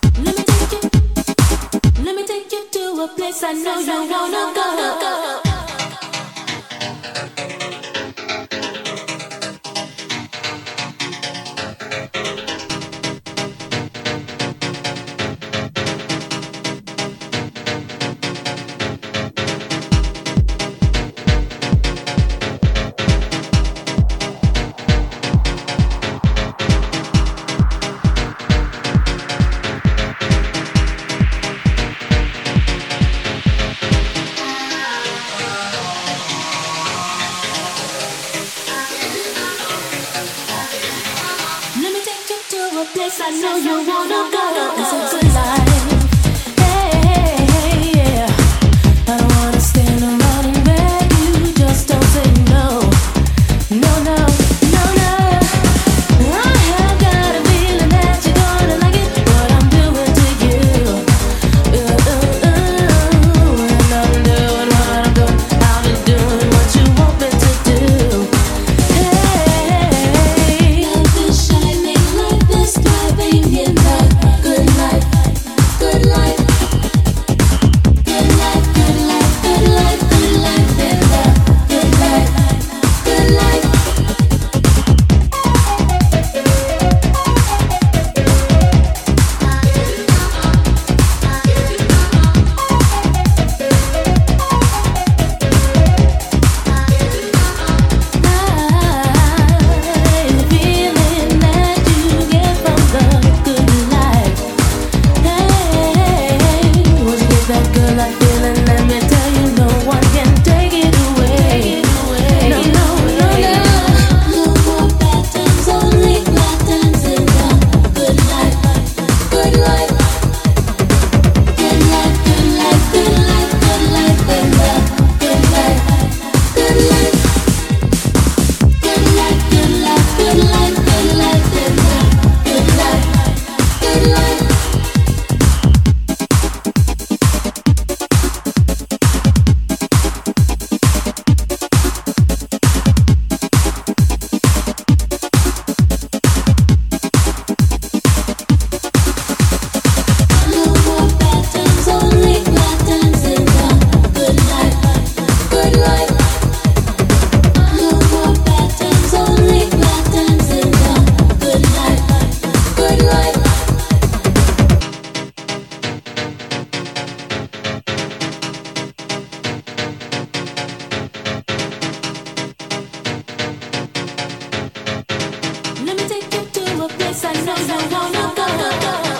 Let me take you to a place I know you wanna go. Place I know you wanna go. It's a good life. Hey, hey, hey, yeah. I don't wanna stand around and beg you. Just don't say no. No, no, no, no. I have got a feeling that you're gonna like it. What I'm doing to you. And I'm doing what I'm doing. I'll be doing what you want me to do. Hey, love is shining like the thriving in the good life, good life, good life, good life, good life, good life in the good life, good life. The feeling that you get from the good life. Hey, once you get that good life feeling, let me tell you, no one can take it away. No, no, no, no. No more bad times, only glad times in the good life, good life. Good life, good life, good life, good life in the good life, good life. Good life, good life, good life, good life in the good life, good life. No more bad times, only glad times in the good life, good life. No more bad times, only glad times in the good life, good life. Let me take you to a place I know you wanna go.